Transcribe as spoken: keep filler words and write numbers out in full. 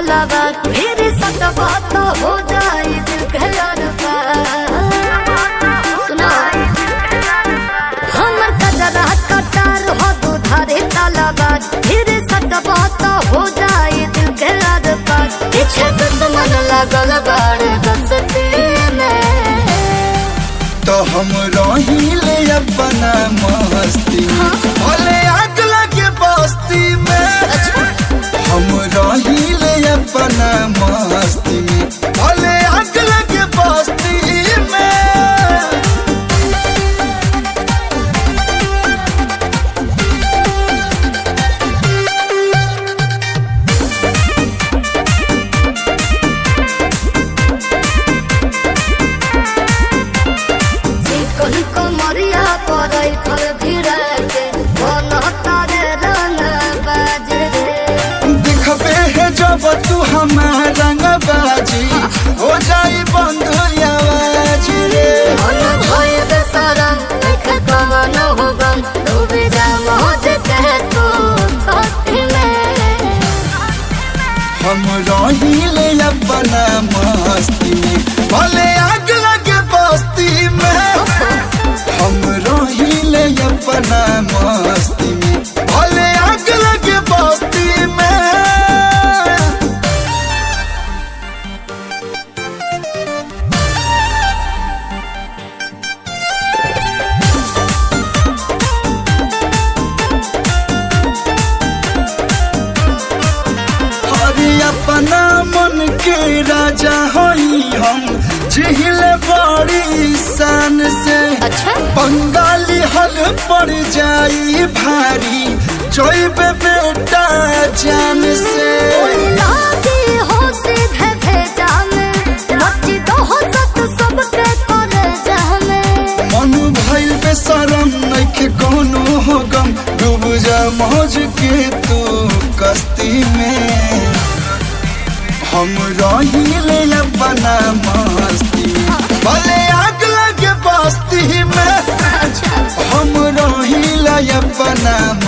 तालाबा फिर सटवा तो हो जाए दिल के अरबा। सुना हमर कजरा कटार हो दुधारे तालाबा फिर सटवा तो हो जाए दिल के अरबा। पीछे दुश्मन लगल बाड़ बसती में तो हम रहिले अपना मस्ती में भले आग लगे बस्ती में। हम रहिले अपना मस्ती में भले आग लगे बस्ती में। कमरिया पर फल भिड़ा के तारे रंग बाजे दिखबे है जब तू हमारा रंग बाजी हो जाई बंद आवाज रे। मन भय बेसरम देख कवन होगम डूबे जा मौज कह तू दोस्ती में। हम रहिले अपना मस्ती में भले आग लगे बस्ती में। हम रहिले अपना मस्ती में भले आग लगे बस्ती में। हरी अपना मन के राजा होई हम जिहिले बड़ी शान से। अच्छा बंगाली हल पड़ जाई भारी जोइबे बेटा जान से। लागी हो सीधे भेजा में नची तो हो सत सबके करे जामे। मन भइल बेशरम नइखे कोनो हो गम डूब जा मौज के तू कश्ती में। हम रहिले अपना मस्ती में भले आग लगे बस्ती में। हम रहिले अपना